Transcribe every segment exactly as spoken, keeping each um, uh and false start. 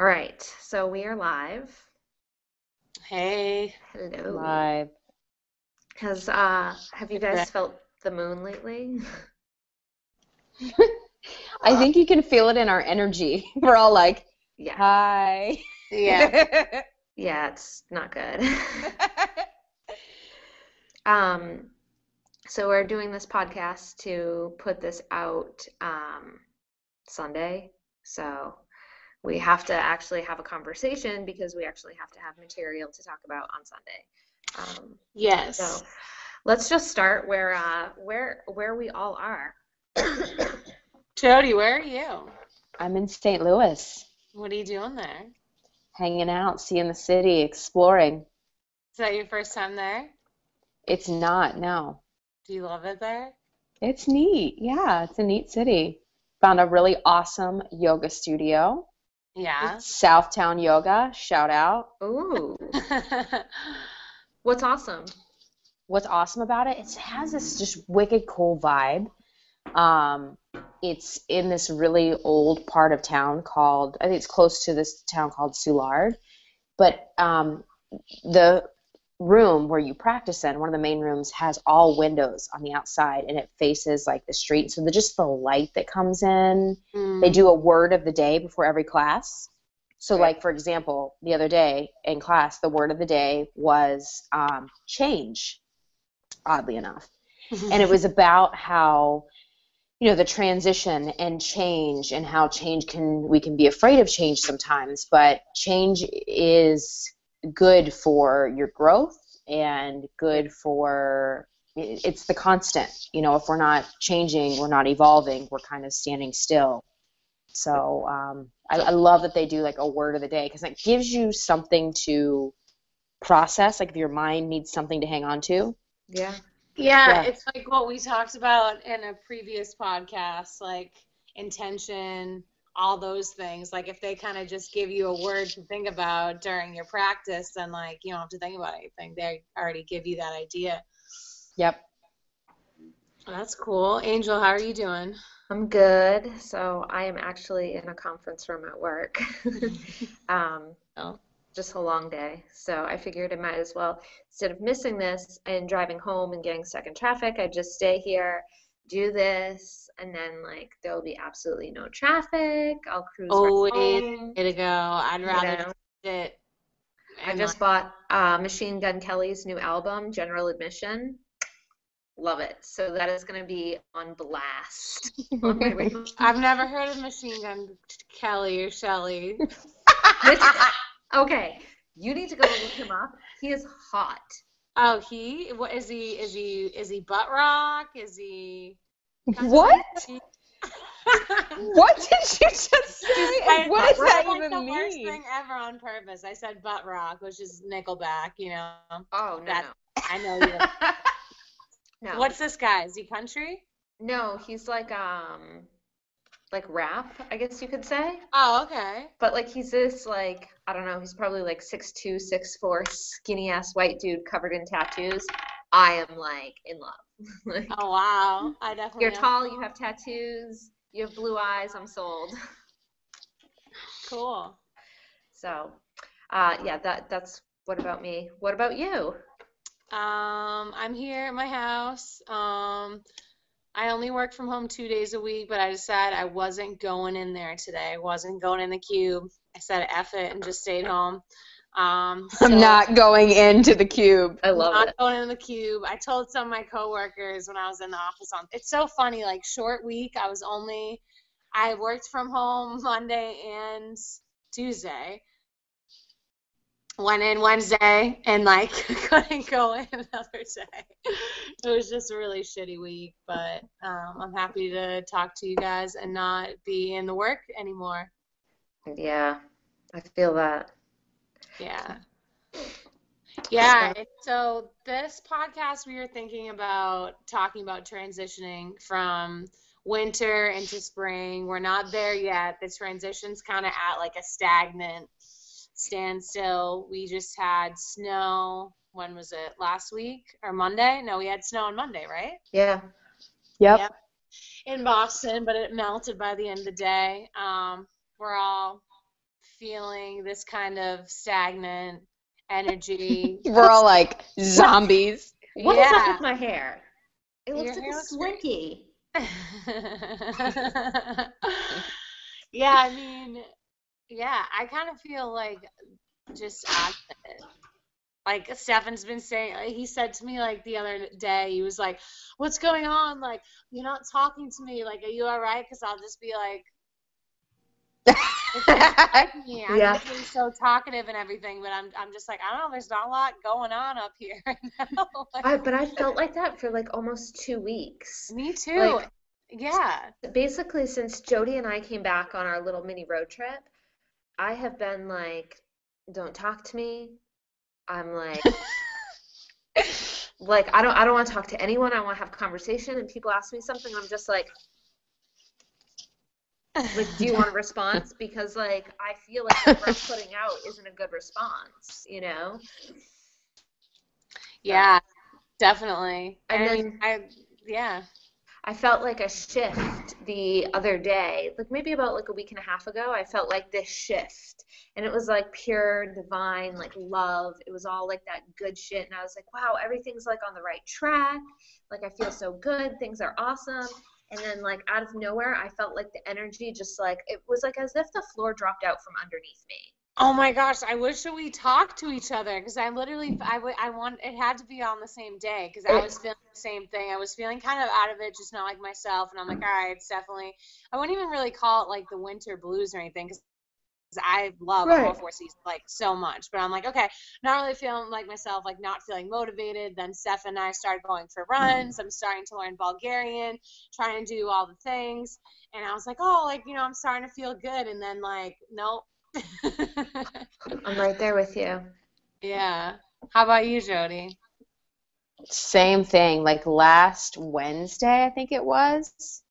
All right, so we are live. Hey, Hello. Live. Has uh have you it's Rick. guys felt the moon lately? I think you can feel it in our energy. We're all like, Yeah. hi. Yeah. Yeah, it's not good. Um, so we're doing this podcast to put this out um Sunday. So we have to actually have a conversation because we actually have to have material to talk about on Sunday. Um, so Yes. let's just start where uh where where we all are. Jody, where are you? I'm in Saint Louis, What are you doing there? hanging out, seeing the city, exploring. Is that your first time there? It's not, no. Do you love it there? It's neat. Yeah, it's a neat city. Found a really awesome yoga studio. Yeah. Southtown Yoga, shout out. Ooh, what's awesome? What's awesome about it, it has this just wicked cool vibe. Um, it's in this really old part of town called, I think it's close to this town called Soulard. But um, the room where you practice in, one of the main rooms, has all windows on the outside, and it faces like the street. So the, just the light that comes in. They Mm. do a word of the day before every class. So, Right. like, for example, the other day in class, the word of the day was um, change, oddly enough. And it was about how, you know, the transition and change, and how change can, we can be afraid of change sometimes, but change is good for your growth and good for, it's the constant. You know, if we're not changing, we're not evolving, we're kind of standing still. So um, I, I love that they do like a word of the day, because it gives you something to process. Like if your mind needs something to hang on to. Yeah. Yeah, Yeah. it's like what we talked about in a previous podcast, like intention, all those things. Like if they kind of just give you a word to think about during your practice, then like you don't have to think about anything. They already give you that idea. Yep. That's cool. Angel, how are you doing? I'm good. So I am actually in a conference room at work. Um, Oh. just a long day. So I figured I might as well, instead of missing this and driving home and getting stuck in traffic, I'd just stay here, do this, and then like there'll be absolutely no traffic. I'll cruise right Always home, way to go. I'd you rather know. sit I and like, just bought uh, Machine Gun Kelly's new album, General Admission. Love it. So that is going to be on blast on my way home. I've never heard of Machine Gun Kelly or Shelly. Okay, you need to go look him up. He is hot. Oh, he? What is he? Is he? Is he butt rock? Is he? What? country? What did you just say? I, And what I does said that like even the worst mean? thing ever on purpose. I said butt rock, which is Nickelback. You know. Oh, no, That no. I know you. No. What's this guy? Is he country? No, he's like um like rap, I guess you could say. Oh, okay. But like he's this like I don't know, he's probably like six two, six four, skinny ass white dude covered in tattoos. I am like in love. Like Oh wow. I definitely. you're am. tall, you have tattoos, you have blue eyes, I'm sold. Cool. So, uh yeah, that that's what about me? What about you? Um, I'm here at my house. Um, I only work from home two days a week, but I decided I wasn't going in there today. I wasn't going in the cube. I said F it and just stayed home. Um, so I'm not going into the cube. I love not it. going in the cube. I told some of my coworkers when I was in the office on, it's so funny, like short week. I was only, I worked from home Monday and Tuesday. Went in Wednesday and like couldn't go in another day. It was just a really shitty week, but um, I'm happy to talk to you guys and not be in the work anymore. Yeah, I feel that. Yeah. Yeah. and So this podcast, we were thinking about talking about transitioning from winter into spring. We're not there yet. The transition's kind of at like a stagnant standstill. We just had snow. When was it? Last week or Monday? No, we had snow on Monday, right? Yeah. Yep. Yep. In Boston, but it melted by the end of the day. Um, we're all feeling this kind of stagnant energy. We're all like zombies. What is up Yeah. with my hair? It looks Your like hair a looks great. slinky. Yeah, I mean, yeah, I kind of feel like just opposite. Like Stefan's been saying, like, he said to me like the other day, he was like, "What's going on? Like, you're not talking to me. Like, are you all right?" Because I'll just be like, it's just like me. I'm Yeah. usually so talkative and everything, but I'm I'm just like, I don't know. There's not a lot going on up here right now. Like, I, but I felt like that for like almost two weeks. me too. Like, Yeah. basically, since Jody and I came back on our little mini road trip, I have been like, don't talk to me. I'm like, like I don't I don't want to talk to anyone. I want to have conversation, and people ask me something, I'm just like, like, do you want a response? Because like I feel like what I'm putting out isn't a good response, you know? Yeah, definitely. And And I then- mean, I yeah. I felt like a shift the other day, like maybe about like a week and a half ago. I felt like this shift, and it was like pure divine, like love. It was all like that good shit, and I was like, wow, everything's like on the right track. Like I feel so good. Things are awesome. And then like out of nowhere, I felt like the energy just like it was like as if the floor dropped out from underneath me. Oh my gosh, I wish that we talked to each other because I literally, I, w- I want, it had to be on the same day because I was feeling the same thing. I was feeling kind of out of it, just not like myself. And I'm like, all right, it's definitely, I wouldn't even really call it like the winter blues or anything because I love Right. all four seasons like so much. But I'm like, okay, not really feeling like myself, like not feeling motivated. Then Steph and I started going for runs. I'm starting to learn Bulgarian, trying to do all the things. And I was like, oh, like, you know, I'm starting to feel good. And then like, nope. I'm right there with you. Yeah. How about you, Jody? Same thing. Like last Wednesday, I think it was,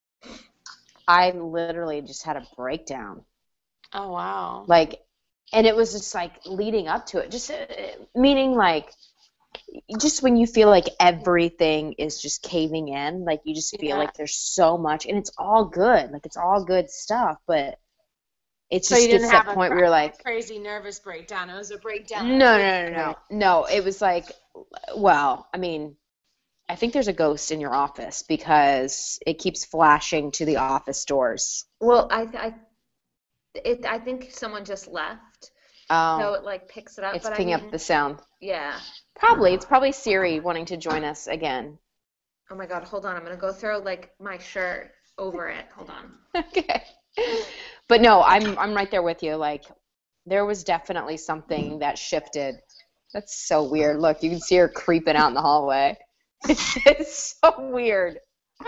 I literally just had a breakdown. Oh, wow. Like, and it was just like leading up to it. Just uh, meaning like, just when you feel like everything is just caving in, like you just feel Yeah. like there's so much, and it's all good. Like it's all good stuff, but it So just you gets didn't to have that a point cra- where you're like, crazy nervous breakdown. It was a breakdown. no, no, no, no, no. It was like, well, I mean, I think there's a ghost in your office because it keeps flashing to the office doors. Well, I I it I think someone just left, so Um, it like picks it up. it's but picking I mean, up the sound. yeah. Probably. It's probably Siri wanting to join us again. Oh my God, hold on. I'm gonna go throw like my shirt over it. Hold on. Okay. But no, I'm I'm right there with you. Like there was definitely something that shifted. That's so weird. Look, you can see her creeping out in the hallway. It's, it's so weird.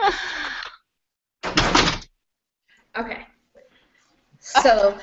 Okay. So,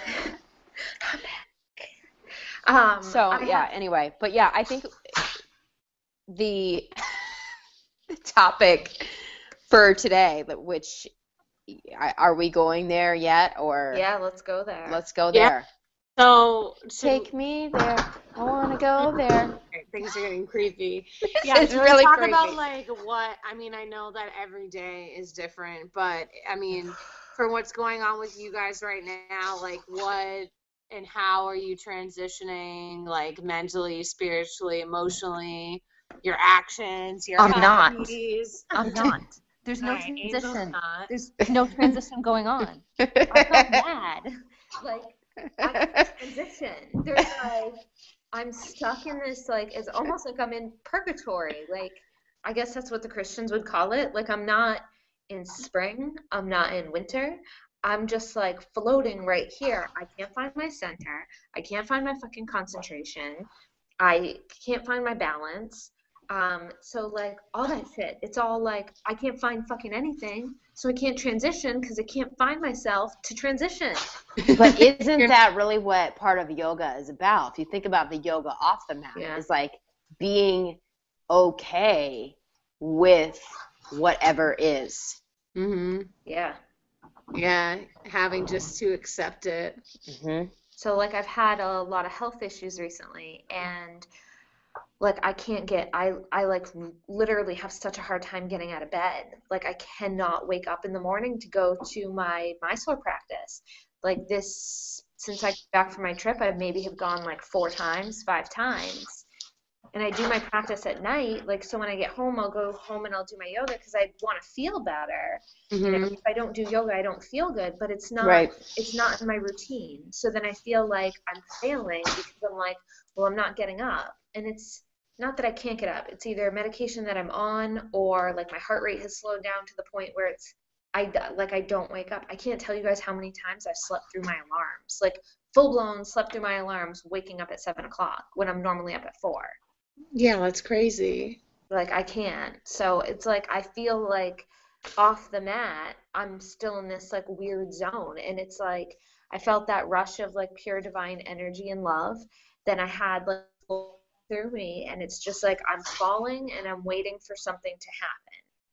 um, So I yeah, have- anyway, but yeah, I think the the topic for today, but which are we going there yet, or yeah, let's go there. let's go Yeah. there? So, to, Take me there. I want to go there. things are getting creepy. This Yeah, is can really we talk creepy. about like what, I mean, I know that every day is different, but I mean, for what's going on with you guys right now, like what and how are you transitioning, like mentally, spiritually, emotionally, your actions, your I'm not. hobbies? I'm not. There's no All right, Angel's transition. not. There's no transition going on. I'm not mad. Like, I can't transition. There's like, I'm stuck in this, like, it's almost like I'm in purgatory. Like, I guess that's what the Christians would call it. Like, I'm not in spring, I'm not in winter. I'm just like floating right here. I can't find my center. I can't find my fucking concentration. I can't find my balance. Um, so like all that shit, it's all like I can't find fucking anything, so I can't transition because I can't find myself to transition. But isn't that really what part of yoga is about? If you think about the yoga off the mat, Yeah. it's like being okay with whatever is. Mm-hmm. Yeah. Yeah, having just to accept it. Mm-hmm. So like I've had a lot of health issues recently, and like I can't get I I like literally have such a hard time getting out of bed. Like I cannot wake up in the morning to go to my Mysore practice. Like this since I got back from my trip, I maybe have gone like four times, five times. And I do my practice at night. Like, so when I get home, I'll go home and I'll do my yoga because I want to feel better. Mm-hmm. You know, if I don't do yoga, I don't feel good, but it's not, right. it's not in my routine. So then I feel like I'm failing because I'm like, well, I'm not getting up. And it's not that I can't get up. It's either medication that I'm on or like my heart rate has slowed down to the point where it's, I, like I don't wake up. I can't tell you guys how many times I've slept through my alarms, like full blown slept through my alarms, waking up at seven o'clock when I'm normally up at four. Yeah, that's crazy. Like I can't. So it's like I feel like off the mat, I'm still in this like weird zone. And it's like I felt that rush of like pure divine energy and love. Then I had like through me, and it's just like I'm falling and I'm waiting for something to happen.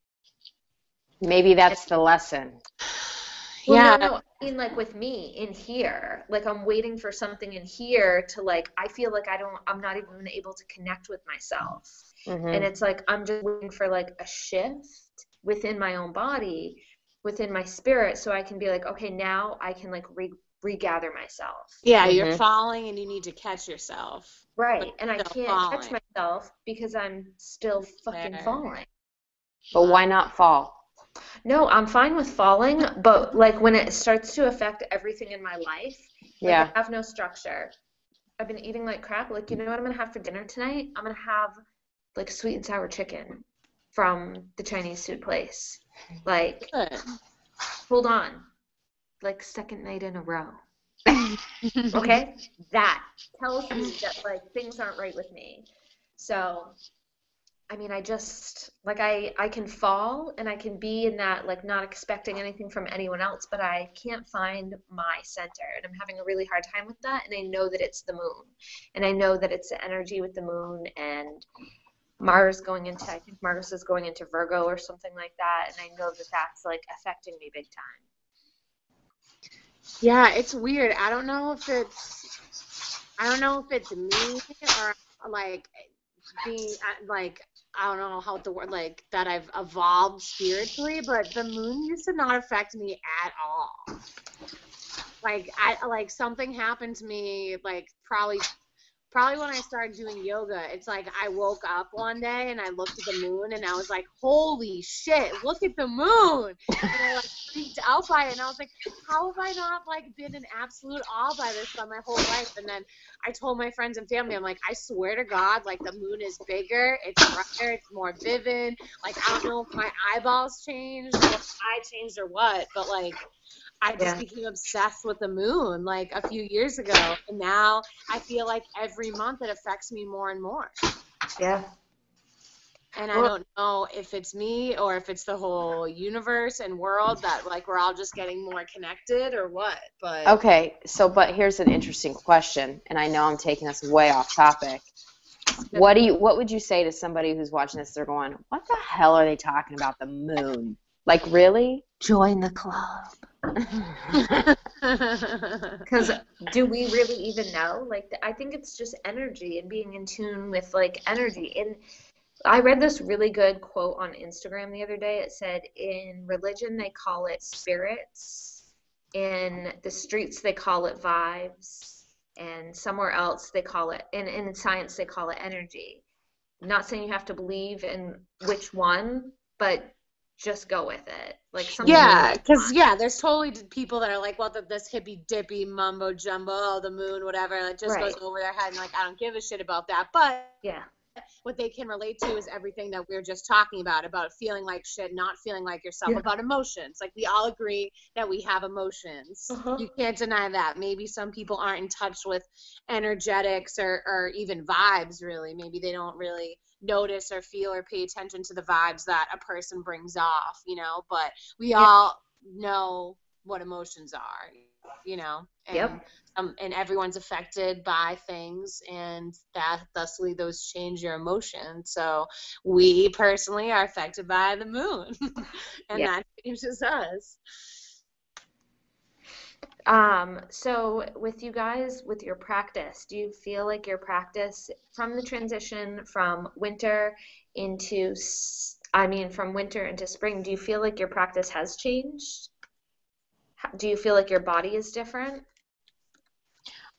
Maybe that's the lesson. Well, Yeah. no, no, I mean like with me in here, like I'm waiting for something in here to like, I feel like I don't, I'm not even able to connect with myself. Mm-hmm. And it's like, I'm just waiting for like a shift within my own body, within my spirit. So I can be like, okay, now I can like re- regather myself. Yeah, Mm-hmm. you're falling and you need to catch yourself. Right. And I still can't falling. catch myself because I'm still fucking Fair. falling. But why not fall? No, I'm fine with falling, but like when it starts to affect everything in my life, like Yeah. I have no structure. I've been eating like crap. Like, you know what I'm gonna have for dinner tonight? I'm gonna have like sweet and sour chicken from the Chinese food place. Like, Good. hold on. Like second night in a row. Okay? That tells me that like things aren't right with me. So I mean, I just, like, I, I can fall and I can be in that, like, not expecting anything from anyone else, but I can't find my center. And I'm having a really hard time with that. And I know that it's the moon. And I know that it's the energy with the moon. And Mars going into, I think Mars is going into Virgo or something like that. And I know that that's, like, affecting me big time. Yeah, it's weird. I don't know if it's, I don't know if it's me or, like, being, like, I don't know how the word, like, that I've evolved spiritually, but the moon used to not affect me at all. Like, I, like, something happened to me, like, probably, probably when I started doing yoga. It's like I woke up one day and I looked at the moon and I was like, holy shit, look at the moon. And I, like, freaked out by it. And I was like, how have I not, like, been in absolute awe by this for my whole life? And then I told my friends and family, I'm like, I swear to God, like, the moon is bigger, it's brighter, it's more vivid. Like, I don't know if my eyeballs changed or if I changed or what, but, like, I just Yeah. became obsessed with the moon, like, a few years ago. And now I feel like every month it affects me more and more. Yeah. And I don't know if it's me or if it's the whole universe and world that, like, we're all just getting more connected or what. But Okay, so but here's an interesting question, and I know I'm taking us way off topic. What do you what would you say to somebody who's watching this? They're going, what the hell are they talking about the moon? Like, really? Join the club. Because do we really even know? Like, I think it's just energy and being in tune with, like, energy. And I read this really good quote on Instagram the other day. It said, in religion, they call it spirits. In the streets, they call it vibes. And somewhere else, they call it, and in science, they call it energy. I'm not saying you have to believe in which one, but just go with it. Like, something yeah, really because, fun. yeah, there's totally people that are like, well, the, this hippy-dippy mumbo-jumbo, oh, the moon, whatever, and it just Right. goes over their head, and, like, I don't give a shit about that. But Yeah. what they can relate to is everything that we were just talking about, about feeling like shit, not feeling like yourself, Yeah. about emotions. Like, we all agree that we have emotions. Uh-huh. You can't deny that. Maybe some people aren't in touch with energetics or, or even vibes, really. Maybe they don't really notice or feel or pay attention to the vibes that a person brings off, you know, but we Yeah. all know what emotions are, you know, and, Yep. um, and everyone's affected by things, and that thusly those change your emotions. So we personally are affected by the moon, and Yeah. that changes us. Um, so with you guys, with your practice, do you feel like your practice from the transition from winter into, s- I mean, from winter into spring, do you feel like your practice has changed? How- Do you feel like your body is different?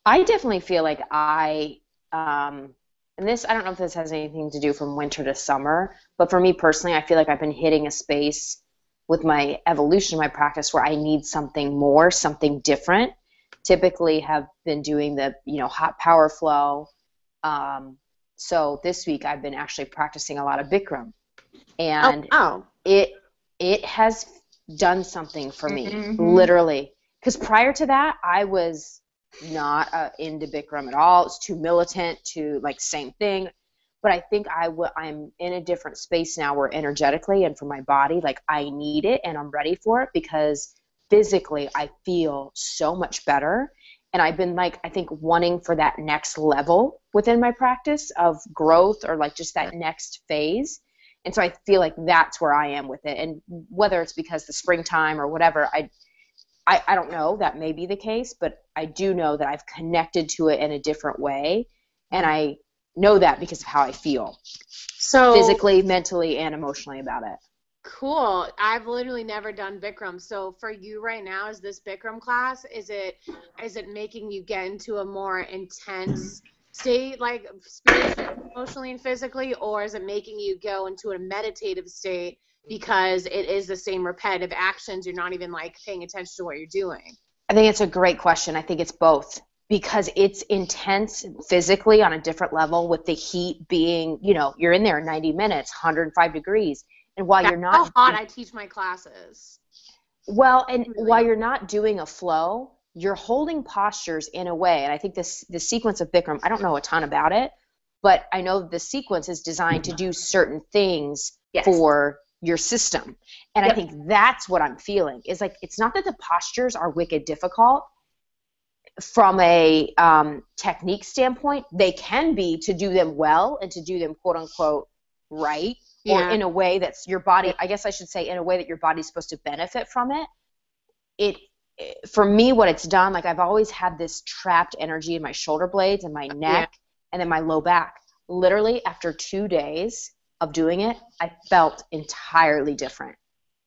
I definitely feel like I, um, and this, I don't know if this has anything to do from winter to summer, but for me personally, I feel like I've been hitting a space with my evolution, my practice, where I need something more, something different. Typically have been doing the, you know, hot power flow. Um, so this week I've been actually practicing a lot of Bikram, and Oh, oh. it it has done something for me, Mhm. literally. Because prior to that, I was not uh, into Bikram at all. It's too militant, too like same thing. But I think I w- I'm in a different space now where energetically and for my body, like I need it and I'm ready for it because physically I feel so much better. And I've been like, I think wanting for that next level within my practice of growth or like just that next phase. And so I feel like that's where I am with it. And whether it's because the springtime or whatever, I, I, I don't know, that may be the case, but I do know that I've connected to it in a different way. And I know that because of how I feel So physically, mentally, and emotionally about it. cool. I've literally never done Bikram. So for you right now, is this Bikram class, is it is it making you get into a more intense state, like spiritually, emotionally, and physically, or is it making you go into a meditative state because it is the same repetitive actions? You're not even like paying attention to what you're doing. I think it's a great question. I think it's both because it's intense physically on a different level with the heat being, you know, you're in there ninety minutes, one hundred five degrees. And while That's you're how not, hot I teach my classes. well, and Really while hot. you're not doing a flow, you're holding postures in a way. And I think this, the sequence of Bikram, I don't know a ton about it, but I know the sequence is designed to do certain things Yes. for your system. And Yep. I think that's what I'm feeling is like, it's not that the postures are wicked difficult from a um, technique standpoint. They can be to do them well and to do them quote unquote right, or Yeah. in a way that's your body, I guess I should say in a way that your body's supposed to benefit from it. It, for me, what it's done, like I've always had this trapped energy in my shoulder blades and my neck and then my low back. Literally after two days of doing it, I felt entirely different.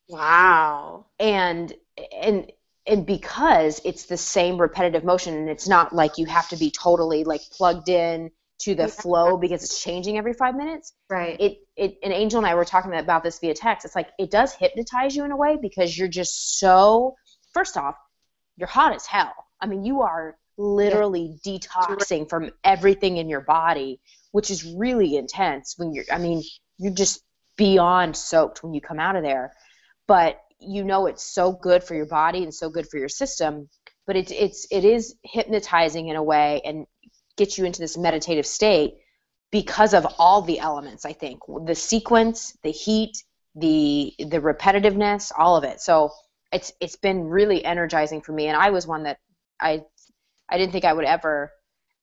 Wow. And, and, and because it's the same repetitive motion and it's not like you have to be totally like plugged in to the Yeah. flow because it's changing every five minutes. Right. It, it, and Angel and I were talking about this via text. It's like, it does hypnotize you in a way because you're just so, first off, you're hot as hell. I mean, you are literally detoxing from everything in your body, which is really intense when you're, I mean, you're just beyond soaked when you come out of there. But you know, it's so good for your body and so good for your system, but it's, it's, it is hypnotizing in a way and gets you into this meditative state because of all the elements, I think. The sequence, the heat, the the repetitiveness, all of it. So it's it's been really energizing for me. And I was one that I I didn't think I would ever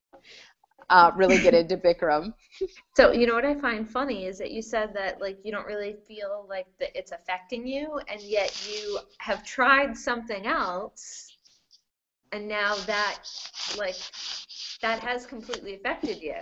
uh, really get into Bikram. So, you know what I find funny is that you said that like you don't really feel like that it's affecting you, and yet you have tried something else, and now that like that has completely affected you,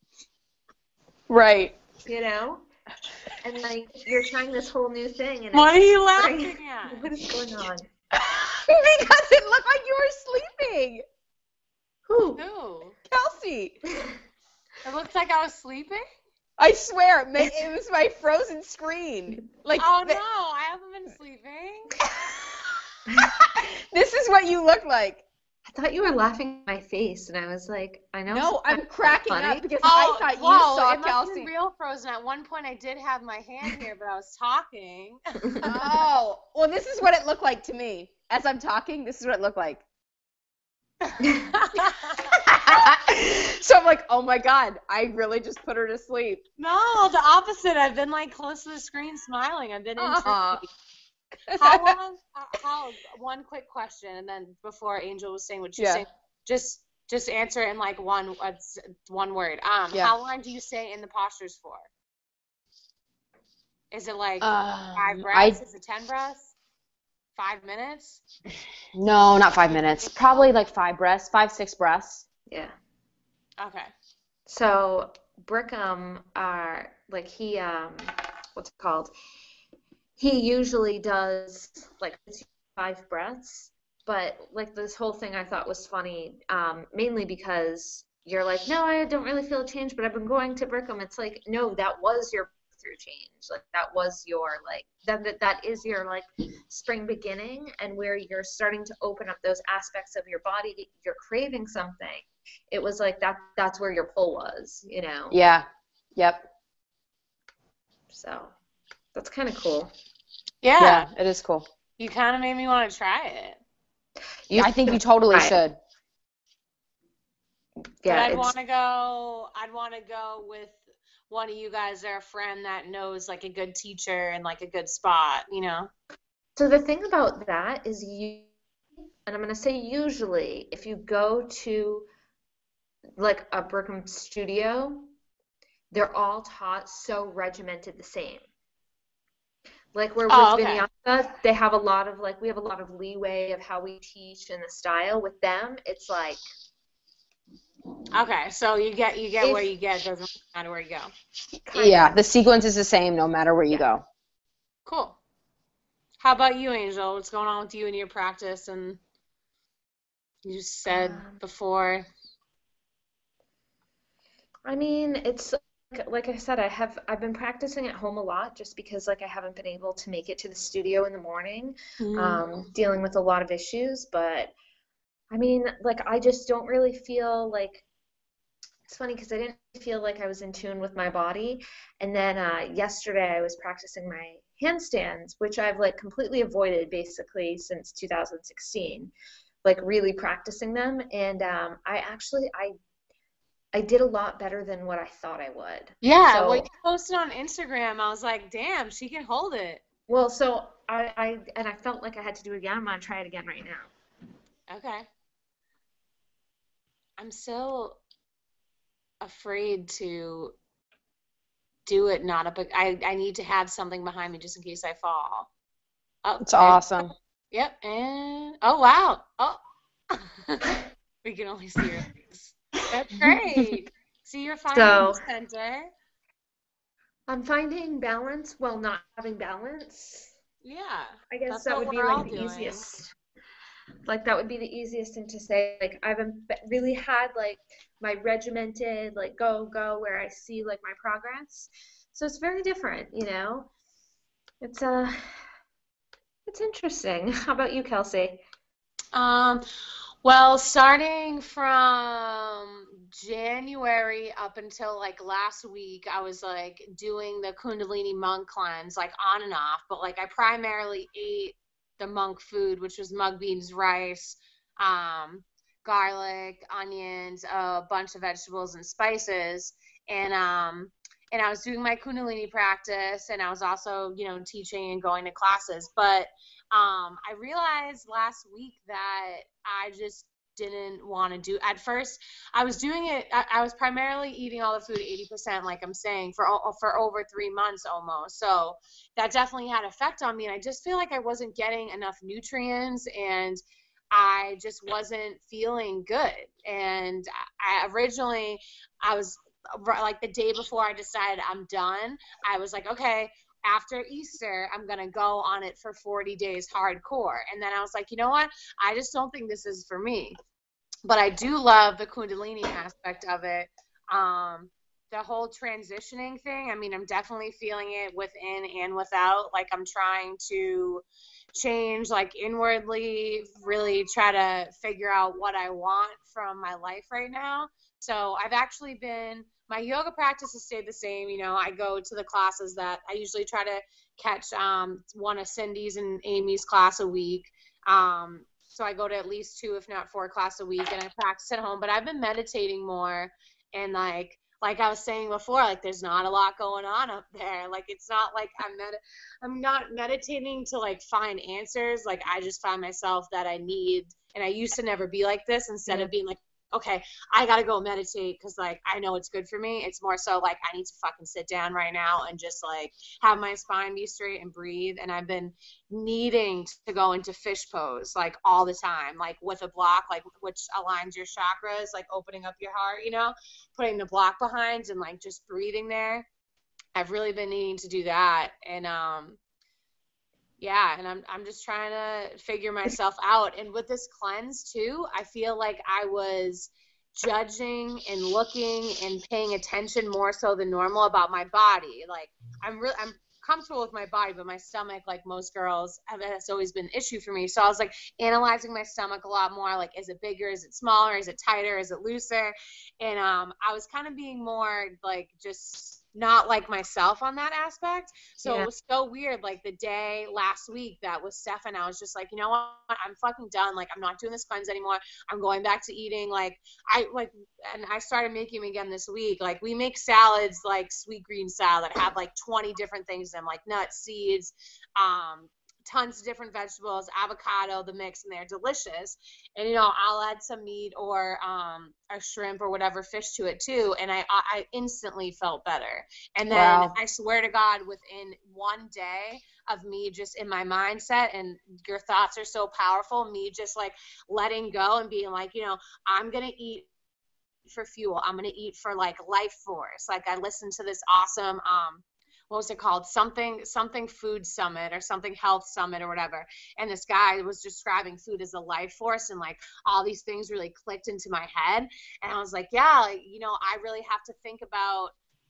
Right. you know? And like you're trying this whole new thing, and What are it's you like, laughing at? what is going on? Because it looked like you were sleeping. Who? Who? Kelsey. It looks like I was sleeping? I swear, it, made, it was my frozen screen. Like, Oh the- no, I haven't been sleeping. this is what you look like. I thought you were laughing at my face, and I was like, I know. No, I'm sometimes cracking funny. up because Oh, I thought you whoa, saw it must have been Kelsey. real frozen. At one point, I did have my hand here, but I was talking. Oh, well, this is what it looked like to me. As I'm talking, this is what it looked like. So I'm like, oh my God, I really just put her to sleep. No, the opposite. I've been like close to the screen smiling. I've been Uh-huh. intrigued. How long? uh, How? One quick question, and then before Angel was saying what she's Yeah. saying, just just answer it in like one uh, s- one word. Um, Yeah. how long do you stay in the postures for? Is it like Um, five I breaths? Is it ten breaths? Five minutes? no, not five minutes. Probably like five breaths, five six breaths. Yeah. Okay. So Brickham are like he um what's it called? He usually does like five breaths, but like this whole thing I thought was funny, um, mainly because you're like, no, I don't really feel a change, but I've been going to Brickham. It's like, no, that was your breakthrough change. Like that was your like that that, that is your like spring beginning, and where you're starting to open up those aspects of your body that you're craving something. It was like that that's where your pull was, you know. Yeah. Yep. So that's kind of cool. Yeah. Yeah, it is cool. You kind of made me want to try it. You, I think you totally Right. should. Yeah, but I'd it's- want to go. I'd want to go with one of you guys or a friend that knows like a good teacher and like a good spot. You know. So the thing about that is you, and I'm going to say usually, if you go to like a Brickham studio, they're all taught so regimented the same. Like where with Oh, okay. Vinyasa, they have a lot of like, we have a lot of leeway of how we teach and the style. With them, it's like, Okay, so you get you get If- where you get. Doesn't matter where you go. kind Yeah, of. the sequence is the same no matter where you Yeah. go. Cool. How about you, Angel? What's going on with you and your practice? And you said Um, before. I mean, it's like, like I said, I have I've been practicing at home a lot just because like I haven't been able to make it to the studio in the morning, um, dealing with a lot of issues. But I mean, like I just don't really feel like it's funny because I didn't feel like I was in tune with my body. And then uh, yesterday I was practicing my handstands, which I've like completely avoided basically since two thousand sixteen, like really practicing them. And um, I actually I I did a lot better than what I thought I would. Yeah, So- what you posted on Instagram, I was like, damn, she can hold it. Well, so I, I and I felt like I had to do it again. I'm gonna try it again right now. Okay. I'm still afraid to do it not up. I, I need to have something behind me just in case I fall. Oh, It's there- awesome. Yep, and oh wow. Oh. We can only see your legs. That's great. See, you're finding So- the center. I'm finding balance while not having balance. Yeah. I guess That's that what would be we're all like the doing. easiest. Like that would be the easiest thing to say. Like I haven't be- really had like my regimented like go go where I see like my progress. So it's very different, you know. It's uh it's interesting. How about you, Kelsey? Um, well, starting from January up until like last week, I was like doing the Kundalini monk cleanse, like on and off, but like I primarily ate the monk food, which was mung beans, rice, um, garlic, onions, a bunch of vegetables and spices. And um and I was doing my Kundalini practice, and I was also, you know, teaching and going to classes. But um, I realized last week that I just didn't want to do. At first, I was doing it. I, I was primarily eating all the food eighty percent, like I'm saying, for o- for over three months almost. So that definitely had effect on me, and I just feel like I wasn't getting enough nutrients, and I just wasn't feeling good. And I originally, I was like the day before I decided I'm done, I was like, okay, after Easter, I'm going to go on it for forty days hardcore. And then I was like, you know what? I just don't think this is for me. But I do love the Kundalini aspect of it. Um, the whole transitioning thing, I mean, I'm definitely feeling it within and without. Like I'm trying to change like inwardly, really try to figure out what I want from my life right now. So I've actually been, my yoga practice has stayed the same. You know, I go to the classes that I usually try to catch um, one of Cindy's and Amy's class a week. Um, so I go to at least two, if not four class a week, and I practice at home. But I've been meditating more, and like, like I was saying before, like there's not a lot going on up there. Like it's not like I'm med- I'm not meditating to like find answers. Like I just find myself that I need, and I used to never be like this. Instead of being like, okay, I gotta go meditate because like I know it's good for me. It's more so like I need to fucking sit down right now and just like have my spine be straight and breathe. And I've been needing to go into fish pose like all the time, like with a block, like which aligns your chakras, like opening up your heart, you know, putting the block behind and like just breathing there. I've really been needing to do that. And um Yeah, and I'm I'm just trying to figure myself out. And with this cleanse too, I feel like I was judging and looking and paying attention more so than normal about my body. Like I'm really I'm comfortable with my body, but my stomach, like most girls, have has always been an issue for me. So I was like analyzing my stomach a lot more. Like, is it bigger? Is it smaller? Is it tighter? Is it looser? And um, I was kind of being more like just not like myself on that aspect. So Yeah. it was so weird. Like the day last week that was Stefan, I was just like, you know what? I'm fucking done. Like I'm not doing this cleanse anymore. I'm going back to eating. Like I like, and I started making them again this week. Like we make salads, like sweet green salad that have like twenty different things in them, like nuts, seeds, um, tons of different vegetables, avocado, the mix, and they're delicious. And, you know, I'll add some meat or um, a shrimp or whatever fish to it too. And I, I instantly felt better. And then Wow. I swear to God, within one day of me just in my mindset, and your thoughts are so powerful, me just like letting go and being like, you know, I'm going to eat for fuel. I'm going to eat for like life force. Like I listened to this awesome, um, what was it called? Something, something food summit or something health summit or whatever. And this guy was describing food as a life force, and like all these things really clicked into my head. And I was like, yeah, like, you know, I really have to think about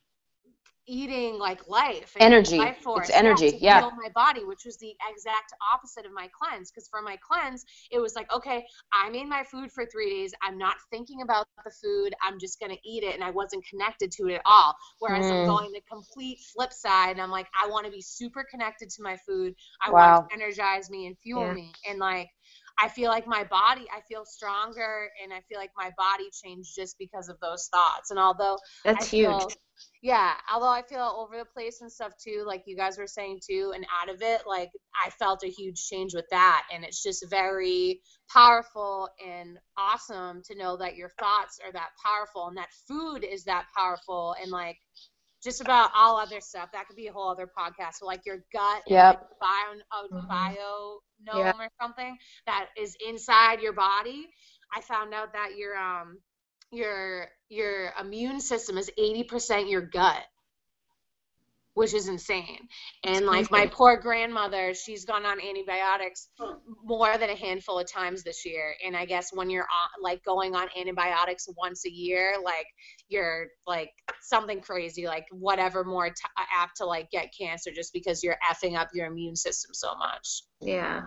eating like life and Energy. life force. It's energy. to Yeah. heal my body, which was the exact opposite of my cleanse. Because for my cleanse, it was like, okay, I made my food for three days. I'm not thinking about the food. I'm just going to eat it. And I wasn't connected to it at all. Whereas I'm Mm. going the complete flip side. And I'm like, I want to be super connected to my food. I Wow. want to energize me and fuel Yeah. me. And like, I feel like my body, I feel stronger, and I feel like my body changed just because of those thoughts. And although That's I feel, huge. yeah, although I feel all over the place and stuff too, like you guys were saying too, and out of it, like I felt a huge change with that. And it's just very powerful and awesome to know that your thoughts are that powerful and that food is that powerful, and like just about all other stuff. That could be a whole other podcast. So like your gut and Yep. like bio, Mhm. bio gnome Yeah. or something that is inside your body. I found out that your um your your immune system is eighty percent your gut, which is insane. And like my poor grandmother, she's gone on antibiotics more than a handful of times this year. And I guess when you're on, like going on antibiotics once a year, like you're like something crazy, like whatever more t- apt to like get cancer just because you're effing up your immune system so much. Yeah.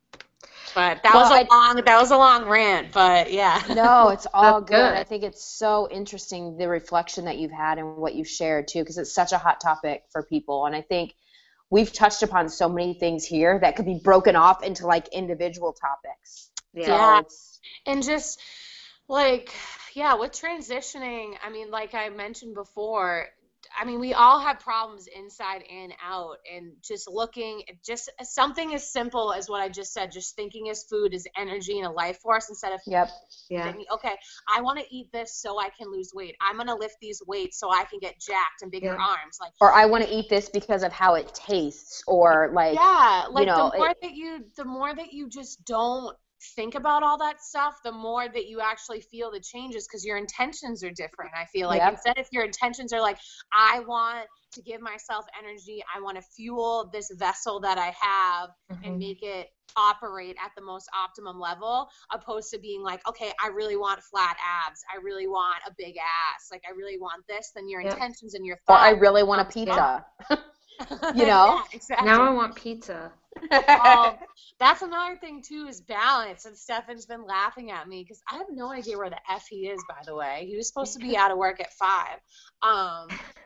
But that Well, was a I- long, that was a long rant, but yeah. No, it's all That's good. good. I think it's so interesting, the reflection that you've had and what you've shared too, because it's such a hot topic for people. And I think we've touched upon so many things here that could be broken off into like individual topics. Yeah. So Yeah. it's- And just like, yeah, with transitioning, I mean, like I mentioned before, I mean, we all have problems inside and out, and just looking at just something as simple as what I just said, just thinking as food is energy and a life force instead of Yep. Yeah. thinking, okay, I want to eat this so I can lose weight. I'm going to lift these weights so I can get jacked and bigger Yeah. arms. Like, Or I want to eat this because of how it tastes, or like, yeah, like know, the more it- that you, the more that you just don't think about all that stuff, the more that you actually feel the changes, because your intentions are different. I feel like Yep. instead if your intentions are like, I want to give myself energy, I want to fuel this vessel that I have and Mhm. make it operate at the most optimum level, opposed to being like, okay, I really want flat abs, I really want a big ass, like I really want this, then your Yep. intentions and your or I thoughts. really want a pizza. you know? Yeah, exactly. Now I want pizza. Um, that's another thing too, is balance. And Stefan's been laughing at me because I have no idea where the F he is, by the way. He was supposed to be out of work at five. Um,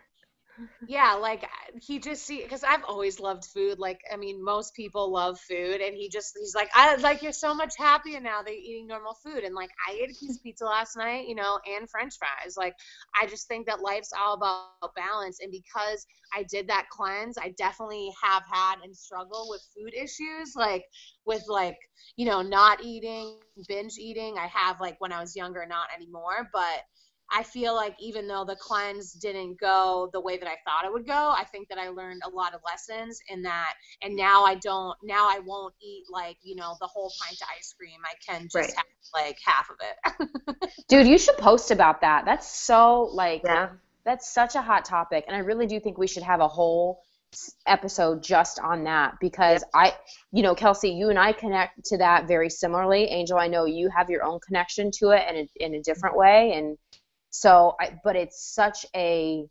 yeah, like he just see, because I've always loved food. Like, I mean, most people love food, and he just, he's like, I like, you're so much happier now that you're eating normal food. And like, I ate a piece of pizza last night, you know, and French fries. Like, I just think that life's all about balance. And because I did that cleanse, I definitely have had and struggle with food issues, like with like, you know, not eating, binge eating. I have like when I was younger, not anymore, but I feel like even though the cleanse didn't go the way that I thought it would go, I think that I learned a lot of lessons in that. And now I don't, now I won't eat like, you know, the whole pint of ice cream. I can just Right. have like half of it. Dude, you should post about that. That's so like, Yeah. that's such a hot topic. And I really do think we should have a whole episode just on that, because yep. I, you know, Kelsey, you and I connect to that very similarly. Angel, I know you have your own connection to it in a, in a different way. And so, I, but it's such a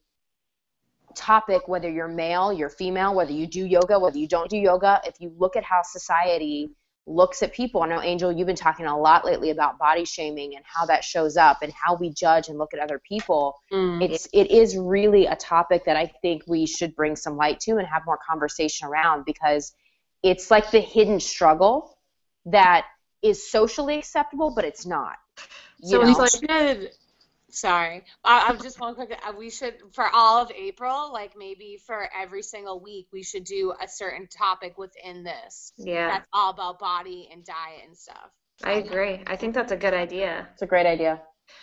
topic, whether you're male, you're female, whether you do yoga, whether you don't do yoga. If you look at how society looks at people, I know, Angel, you've been talking a lot lately about body shaming and how that shows up and how we judge and look at other people. Mm. It's, it is really a topic that I think we should bring some light to and have more conversation around, because it's like the hidden struggle that is socially acceptable, but it's not. You so know? we should, sorry, I, I just want to quick, we should, for all of April, like maybe for every single week, we should do a certain topic within this. Yeah. That's all about body and diet and stuff. I agree. I think that's a good idea. It's a great idea.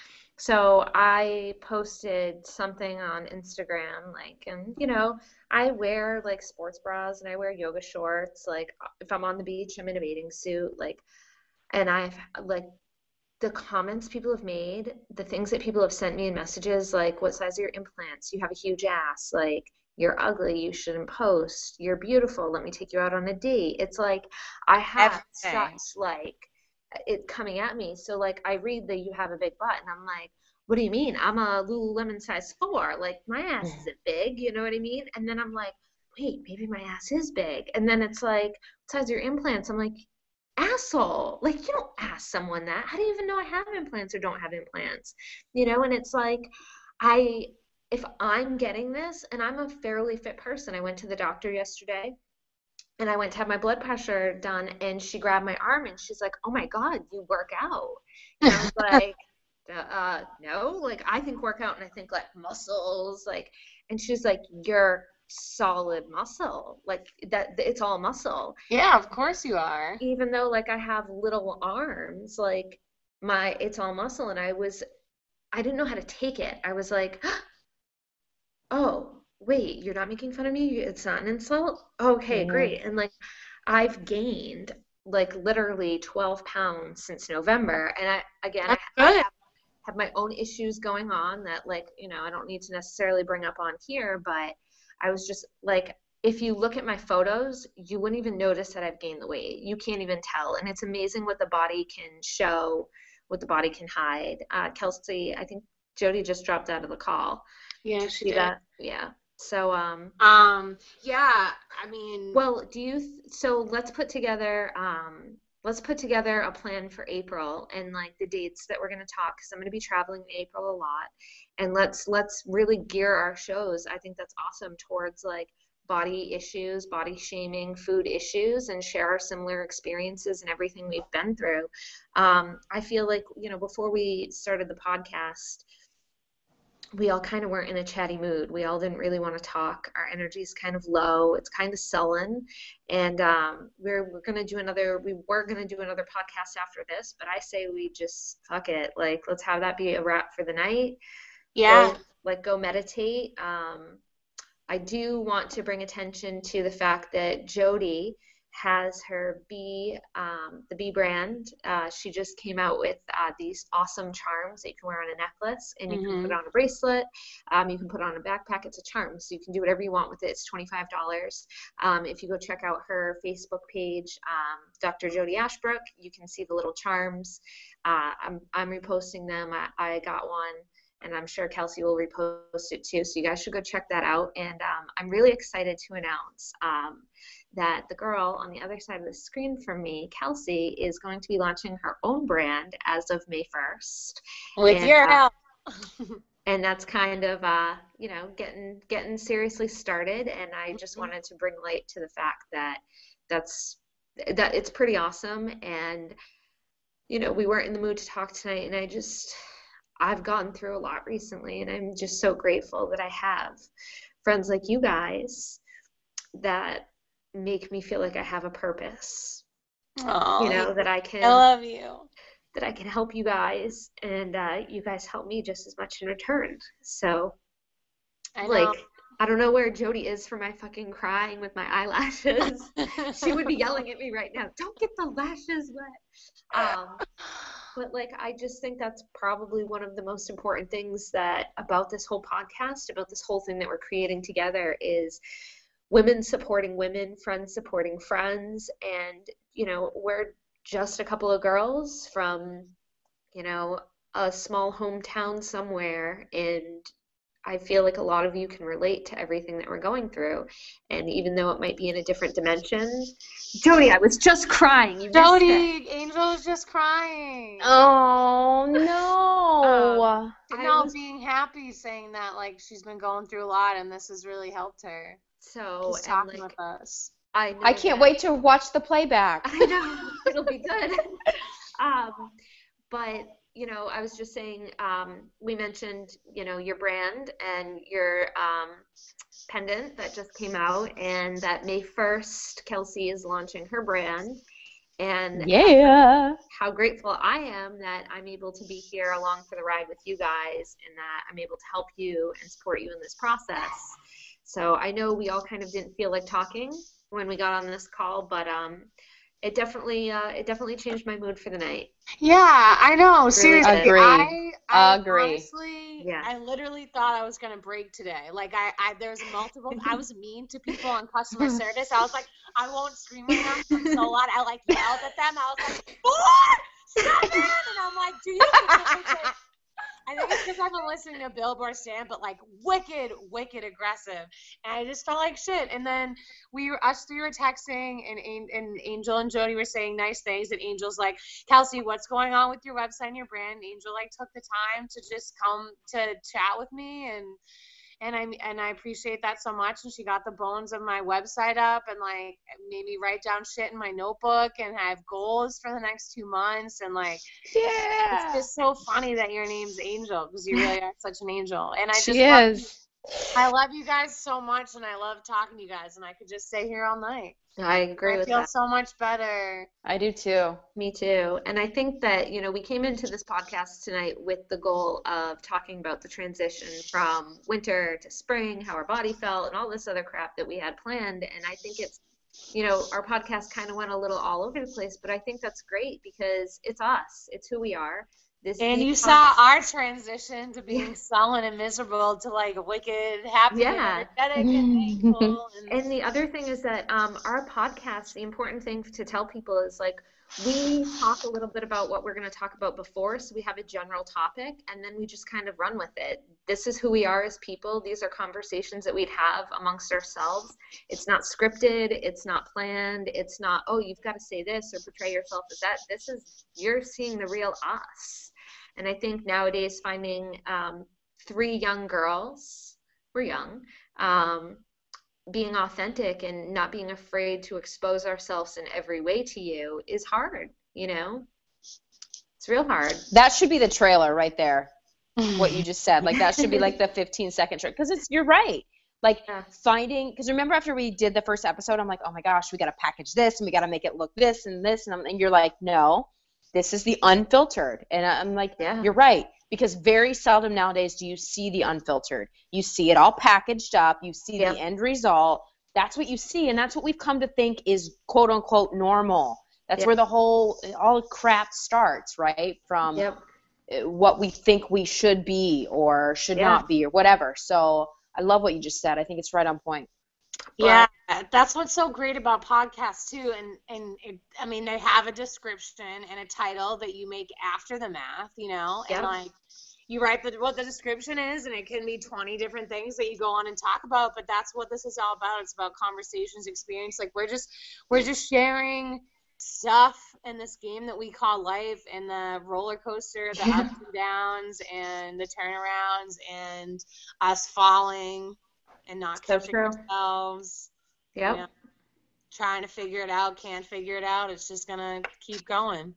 So I posted something on Instagram, like, and you know, I wear like sports bras and I wear yoga shorts. Like if I'm on the beach, I'm in a bathing suit. Like, and I've like, the comments people have made, the things that people have sent me in messages, like, what size are your implants? You have a huge ass. Like, you're ugly. You shouldn't post. You're beautiful. Let me take you out on a date. It's like, I have Everything. such, like, it coming at me. So, like, I read that you have a big butt, and I'm like, what do you mean? I'm a Lululemon size four. Like, my ass isn't big. You know what I mean? And then I'm like, wait, maybe my ass is big. And then it's like, what size are your implants? I'm like, asshole, like, you don't ask someone that. How do you even know I have implants or don't have implants? You know, and it's like, I, if I'm getting this, and I'm a fairly fit person, I went to the doctor yesterday and I went to have my blood pressure done, and she grabbed my arm and she's like, oh my God, you work out. And I was like, uh, no, like, I think workout and I think like muscles, like, and she's like, you're solid muscle, like that, it's all muscle. Yeah, of course you are. Even though like I have little arms, like my, it's all muscle. And I was, I didn't know how to take it. I was like, oh, wait, you're not making fun of me? It's not an insult? Okay, mm-hmm. Great. And like, I've gained like literally twelve pounds since November. And I, again, I, I have, have my own issues going on that, like, you know, I don't need to necessarily bring up on here, but I was just like, if you look at my photos, you wouldn't even notice that I've gained the weight. You can't even tell. And it's amazing what the body can show, what the body can hide. Uh, Kelsey, I think Jody just dropped out of the call. Yeah, she See did. that? Yeah. So, um, um, yeah, I mean, well, do you, th- so let's put together, um, let's put together a plan for April and like the dates that we're going to talk, because I'm going to be traveling in April a lot, and let's, let's really gear our shows. I think that's awesome towards like body issues, body shaming, food issues, and share our similar experiences and everything we've been through. Um, I feel like, you know, before we started the podcast, we all kind of weren't in a chatty mood. We all didn't really want to talk. Our energy's kind of low. It's kind of sullen. And um, we're we're going to do another, we were going to do another podcast after this, but I say we just fuck it. Like, let's have that be a wrap for the night. Yeah. Go, like, go meditate. Um, I do want to bring attention to the fact that Jody has her B, um, the B brand. Uh, she just came out with uh, these awesome charms that you can wear on a necklace, and you mm-hmm. can put it on a bracelet. Um, you can put it on a backpack. It's a charm, so you can do whatever you want with it. It's twenty-five dollars. Um, if you go check out her Facebook page, um, Doctor Jody Ashbrook, you can see the little charms. Uh, I'm, I'm reposting them. I, I got one, and I'm sure Kelsey will repost it too. So you guys should go check that out. And um, I'm really excited to announce um, that the girl on the other side of the screen from me, Kelsey, is going to be launching her own brand as of May first. With and, your help. Uh, and that's kind of, uh, you know, getting getting seriously started. And I just mm-hmm. wanted to bring light to the fact that that's that it's pretty awesome. And, you know, we weren't in the mood to talk tonight, and I just, I've gone through a lot recently, and I'm just so grateful that I have friends like you guys that make me feel like I have a purpose. Oh, you know, that I can, I love you. That I can help you guys, and uh, you guys help me just as much in return. So, I know. like, I don't know where Jody is for my fucking crying with my eyelashes. She would be yelling at me right now, don't get the lashes wet. Um, but, like, I just think that's probably one of the most important things that about this whole podcast, about this whole thing that we're creating together, is women supporting women, friends supporting friends. And, you know, we're just a couple of girls from, you know, a small hometown somewhere. And I feel like a lot of you can relate to everything that we're going through. And even though it might be in a different dimension, Jody, I was just crying. You missed it. Jody, Angel is just crying. Oh no. Um, And I no, was being happy, saying that like she's been going through a lot, and this has really helped her. so, Just and talking like, with us. I know I can't that- wait to watch the playback. I know, it'll be good. Um, but, you know, I was just saying, um, we mentioned, you know, your brand and your um, pendant that just came out, and that May first, Kelsey is launching her brand. And Yeah. how grateful I am that I'm able to be here along for the ride with you guys, and that I'm able to help you and support you in this process. So I know we all kind of didn't feel like talking when we got on this call, but um, it definitely uh, it definitely changed my mood for the night. Yeah, I know. Seriously, Agree. I, I Agree. honestly, Yeah. I literally thought I was gonna break today. Like I, I there's multiple. I was mean to people on customer service. I was like, I won't scream right now 'cause I'm so loud. I like yelled at them. I was like, what? Stop it! And I'm like, do you? I think it's because I've been listening to Billboard Stand, but like wicked, wicked aggressive, and I just felt like shit. And then we were, us three were texting, and and Angel and Jody were saying nice things, and Angel's like, Kelsey, what's going on with your website and your brand? And Angel like took the time to just come to chat with me, and and I and I appreciate that so much. And she got the bones of my website up, and like made me write down shit in my notebook, and have goals for the next two months, and like. Yeah. It's just so funny that your name's Angel, because you really are such an angel. And I just She love is. you. I love you guys so much, and I love talking to you guys, and I could just stay here all night. I agree I with feel that. so much better. I do too. Me too. And I think that, you know, we came into this podcast tonight with the goal of talking about the transition from winter to spring, how our body felt, and all this other crap that we had planned. And I think it's, you know, our podcast kind of went a little all over the place, but I think that's great because it's us. It's who we are. This And deep you con- saw our transition to being sullen and miserable to like wicked, happy, Yeah. and energetic, and thankful. And, And the other thing is that um, our podcast, the important thing to tell people is like we talk a little bit about what we're going to talk about before, so we have a general topic, and then we just kind of run with it. This is who we are as people. These are conversations that we'd have amongst ourselves. It's not scripted. It's not planned. It's not, oh, you've got to say this or portray yourself as that. This is, you're seeing the real us. And I think nowadays finding um, three young girls, we're young, um, being authentic and not being afraid to expose ourselves in every way to you is hard, you know? It's real hard. That should be the trailer right there. What you just said. Like that should be like the fifteen second trailer. Because it's you're right. Like Yeah. finding, because remember after we did the first episode, I'm like, oh my gosh, we got to package this and we got to make it look this and this. And, I'm, and you're like, no, this is the unfiltered. And I'm like, Yeah. you're right. Because very seldom nowadays do you see the unfiltered. You see it all packaged up. You see Yep. the end result. That's what you see. And that's what we've come to think is quote unquote normal. That's Yep. where the whole, all crap starts, right? From Yep. what we think we should be or should Yeah. not be or whatever. So I love what you just said. I think it's right on point. yeah, that's what's so great about podcasts too. And and it, I mean, they have a description and a title that you make after the math, you know, and Yep. like you write the, what the description is, and it can be twenty different things that you go on and talk about. But that's what this is all about. It's about conversations, experience. Like we're just we're just sharing stuff in this game that we call life, and the roller coaster, the ups and downs, and the turnarounds, and us falling and not So catching true. ourselves. Yep. You know, trying to figure it out, can't figure it out. It's just gonna keep going.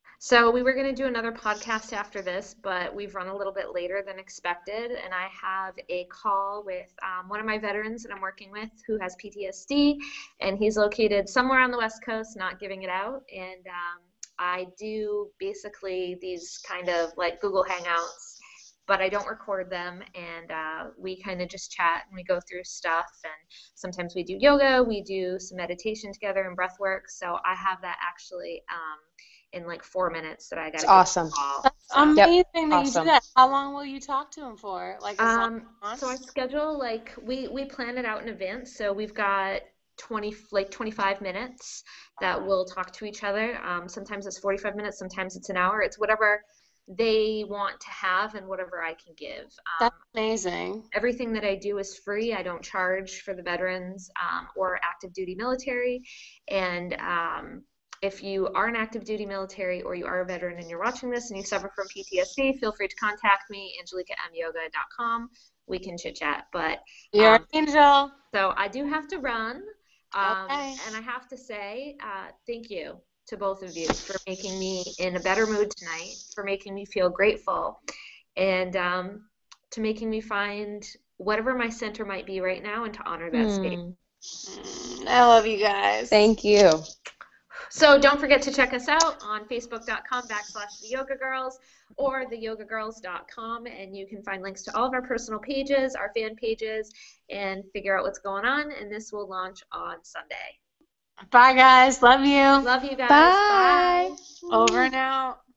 So we were going to do another podcast after this, but we've run a little bit later than expected, and I have a call with um, one of my veterans that I'm working with who has P T S D, and he's located somewhere on the West Coast, not giving it out, and um, I do basically these kind of like Google Hangouts, but I don't record them, and uh, we kind of just chat and we go through stuff, and sometimes we do yoga, we do some meditation together and breath work, so I have that actually um, in like four minutes that I got It's to awesome. call. That's So, amazing that you Awesome. do that. How long will you talk to him for? Like as long um, as so I schedule like we we plan it out in advance. So we've got twenty like twenty-five minutes that we'll talk to each other. Um, sometimes it's forty-five minutes, sometimes it's an hour. It's whatever they want to have and whatever I can give. Um, That's amazing. everything that I do is free. I don't charge for the veterans um, or active duty military. And um, if you are an active duty military or you are a veteran and you're watching this and you suffer from P T S D, feel free to contact me, angelica m yoga dot com. We can chit chat. But You're um, an angel. so I do have to run. Um, Okay. And I have to say uh, thank you to both of you for making me in a better mood tonight, for making me feel grateful, and um, to making me find whatever my center might be right now and to honor that space. Hmm. Mm, I love you guys. Thank you. So don't forget to check us out on facebook.com backslash the yoga girls or the yoga girls dot com, and you can find links to all of our personal pages, our fan pages, and figure out what's going on. And this will launch on Sunday. Bye, guys. Love you. Love you guys. Bye. Bye. Over and out.